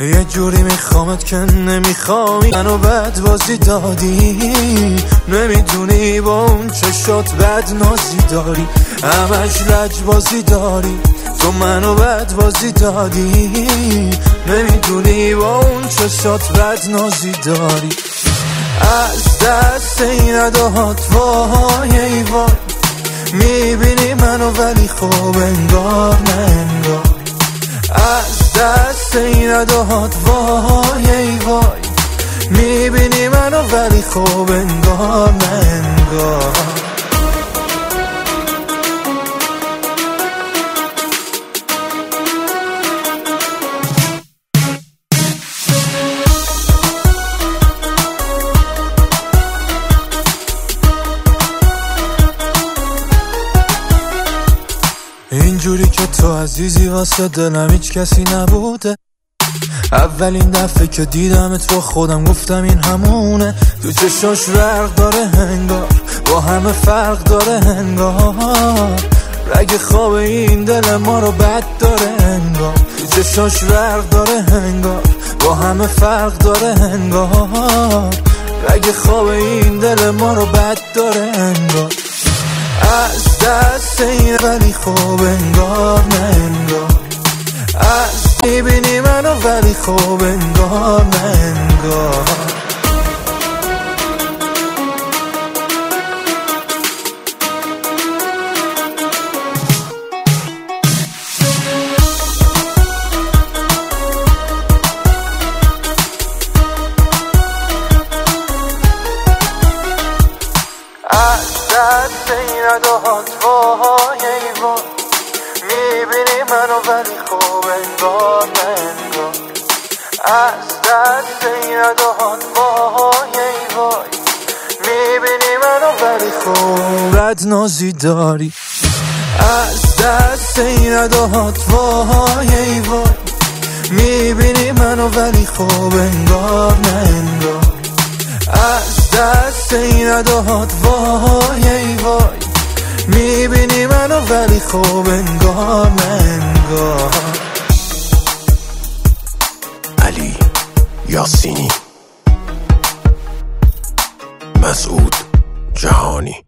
یه جوری میخوامت که نمیخوای، منو بد بازی دادی. نمیدونی با اون چشات بد نازی داری، همش لج بازی داری. تو منو بد بازی دادی، نمیدونی با اون چشات بد نازی داری. از دست این اداهات وای ای وای، میبینی منو ولی خوب انگار نه انگار. از دست این اداهات وای ای وای، میبینی منو ولی خوب انگار نه انگار. اینجوری که تو عزیزی واسه دلم هیچ کسی نبوده. اولین دفعه که دیدمت با خودم گفتم این همونه. تو چشاش فرق داره انگار، با همه فرق داره انگار. رگ خواب این دل ما رو بد داره انگار. تو چشاش فرق داره انگار، با همه فرق داره انگار. رگ خواب این دل ما رو بد داره انگار. از دست این ولی خوب انگار نه انگار. از میبینی منو ولی خوب انگار نه انگار. دست این اداهات وای ای وای، میبینی منو ولی خوب انگار نه انگار. از دست این اداهات وای ای وای، میبینی منو ولی خوب بد نازی داری. از دست این اداهات وای ای وای، میبینی منو ولی خوب انگار نه انگار. از دست این اداهات وای ای وای، میبینی منو ولی خوب انگار نه انگار. علی یاسینی، مسعود جهانی.